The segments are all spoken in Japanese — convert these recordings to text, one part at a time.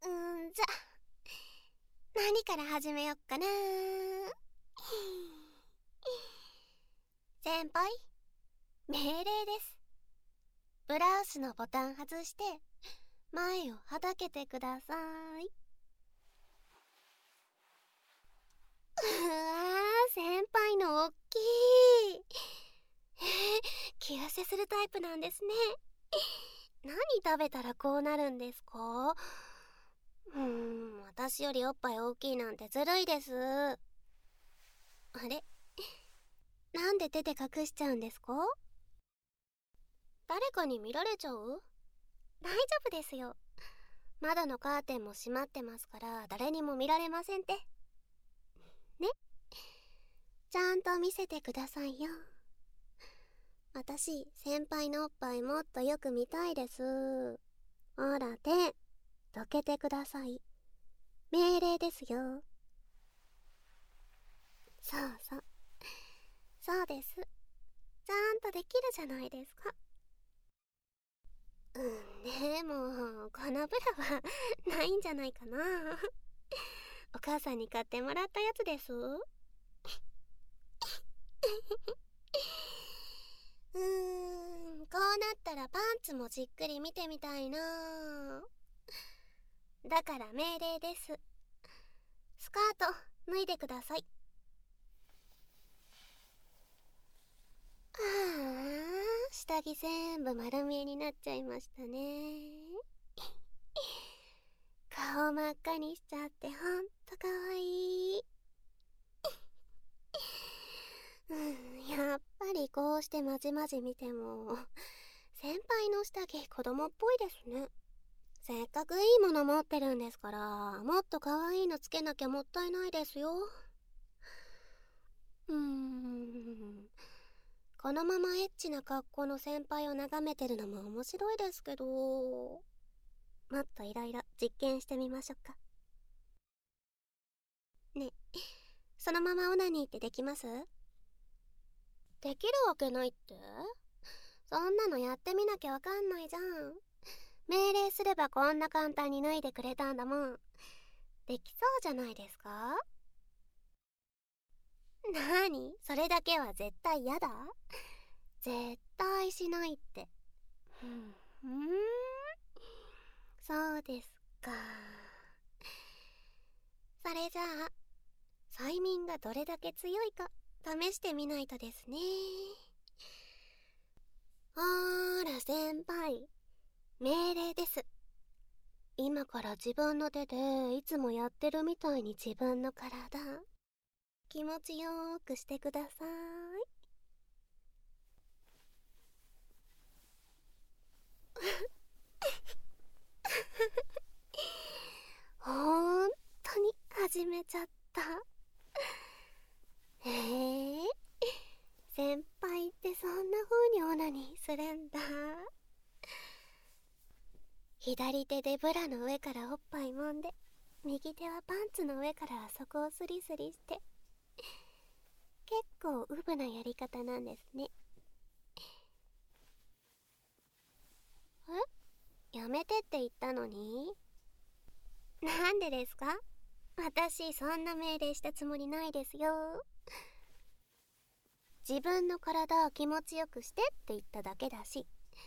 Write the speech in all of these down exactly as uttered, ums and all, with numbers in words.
うーん、じゃ何から始めよっかな。先輩、命令です。ブラウスのボタン外して前をはだけてください。うわー、先輩のおっきい。えー、気痩せするタイプなんですね。何食べたらこうなるんですか？うーん、私よりおっぱい大きいなんてずるいです。あれ、なんで手で隠しちゃうんですか？誰かに見られちゃう？大丈夫ですよ。窓のカーテンも閉まってますから誰にも見られませんって。ね、ちゃんと見せてくださいよ。私、先輩のおっぱいもっとよく見たいです。ほら、手、どけてください。命令ですよ。そうそう。そうです。ちゃんとできるじゃないですか。うん、でも、このブラはないんじゃないかな。お母さんに買ってもらったやつです。うーん、こうなったらパンツもじっくり見てみたいな。だから命令です。スカート脱いでください。はあ、下着全部丸見えになっちゃいましたね。顔真っ赤にしちゃってほんとかわいい。うん、やっぱりこうしてまじまじ見ても先輩の下着子供っぽいですね。せっかくいいもの持ってるんですからもっと可愛いのつけなきゃもったいないですよ。うーん、このままエッチな格好の先輩を眺めてるのも面白いですけど、もっといろいろ実験してみましょうか。ね、そのままオナニーってできます？できるわけないって？そんなのやってみなきゃわかんないじゃん。命令すればこんな簡単に脱いでくれたんだもん。できそうじゃないですか？なに、それだけは絶対嫌だ？絶対しないって。ふんふん、そうですか。それじゃあ催眠がどれだけ強いか試してみないとですね。ほーら先輩、命令です。今から自分の手でいつもやってるみたいに自分の体気持ちよーくしてください。ほーんとに始めちゃった。へえ、先輩ってそんな風にオナニーするんだ。左手でブラの上からおっぱい揉んで右手はパンツの上からそこをスリスリして、結構ウブなやり方なんですね。え、やめてって言ったのに？なんでですか？私そんな命令したつもりないですよ。自分の体を気持ちよくしてって言っただけだし、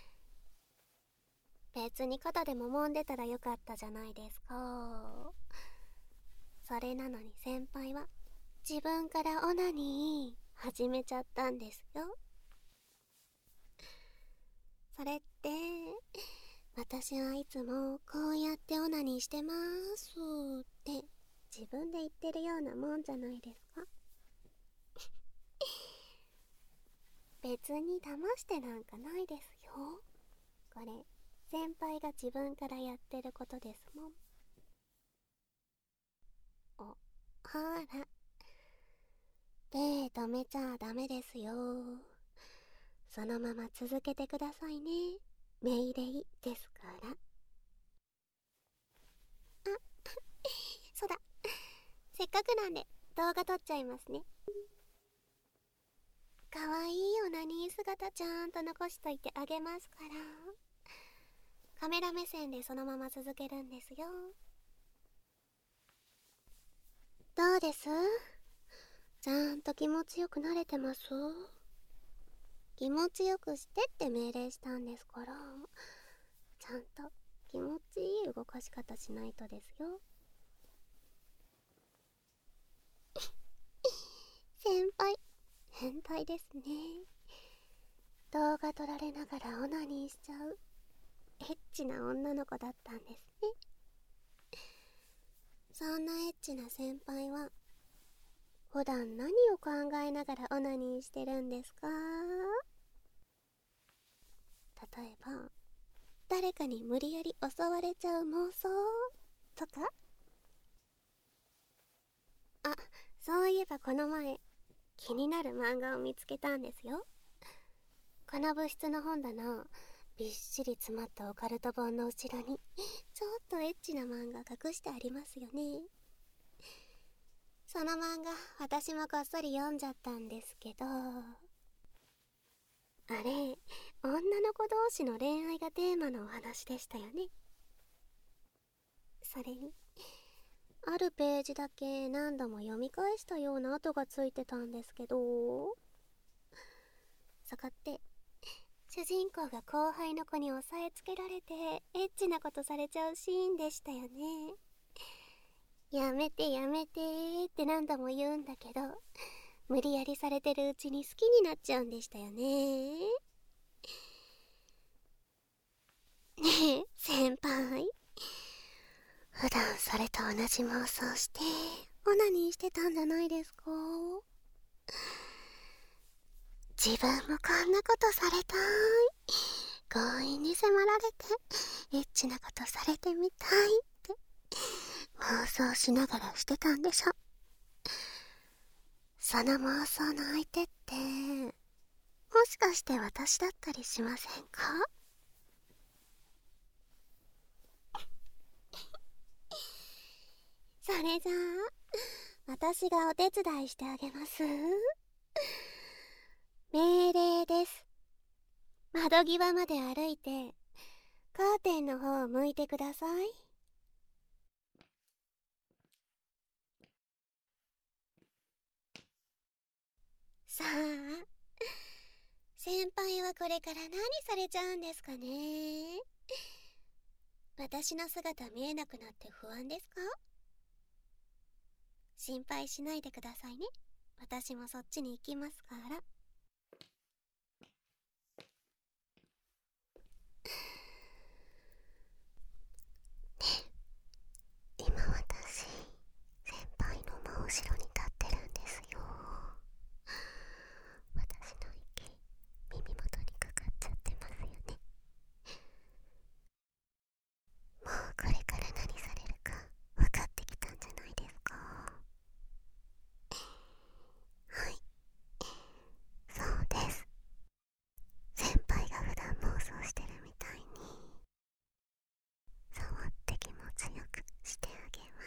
別に肩でも揉んでたらよかったじゃないですか。それなのに先輩は自分からオナニー始めちゃったんですよ。それって私はいつもこうやってオナニーしてますって自分で言ってるようなもんじゃないですか。別に騙してなんかないですよ。これ先輩が自分からやってることですもん。お、ほら、手止めちゃダメですよ。そのまま続けてくださいね。命令ですから。あ、そうだ、せっかくなんで動画撮っちゃいますね。かわいいオナニー姿ちゃんと残しといてあげますから。カメラ目線でそのまま続けるんですよ。 どうです？ちゃんと気持ちよくなれてます？気持ちよくしてって命令したんですから、ちゃんと気持ちいい動かし方しないとですよ。先輩、変態ですね。動画撮られながらオナニーしちゃうエッチな女の子だったんですね。そんなエッチな先輩は普段何を考えながらオナニーしてるんですか？例えば誰かに無理やり襲われちゃう妄想とか。あ、そういえばこの前気になる漫画を見つけたんですよ。この部室の本棚、びっしり詰まったオカルト本の後ろにちょっとエッチな漫画隠してありますよね。その漫画私もこっそり読んじゃったんですけど、あれ、女の子同士の恋愛がテーマのお話でしたよね。それにあるページだけ何度も読み返したような跡がついてたんですけど、そこって主人公が後輩の子に押さえつけられてエッチなことされちゃうシーンでしたよね。やめてやめてーって何度も言うんだけど、無理やりされてるうちに好きになっちゃうんでしたよね。ねえ先輩、普段それと同じ妄想してオナニーしてたんじゃないですか？自分もこんなことされたい、強引に迫られてエッチなことされてみたいって妄想しながらしてたんでしょ。その妄想の相手ってもしかして私だったりしませんか？それじゃあ私がお手伝いしてあげます。命令です。窓際まで歩いてカーテンの方を向いてください。さあ、先輩はこれから何されちゃうんですかね。私の姿見えなくなって不安ですか？心配しないでくださいね。私もそっちに行きますから。今私、先輩の真後ろに立ってるんですよ。私の息、耳元にかかっちゃってますよね。もうこれから何されるか分かってきたんじゃないですか？はい、そうです。先輩が普段妄想してるみたいに触って気持ちよくしてあげま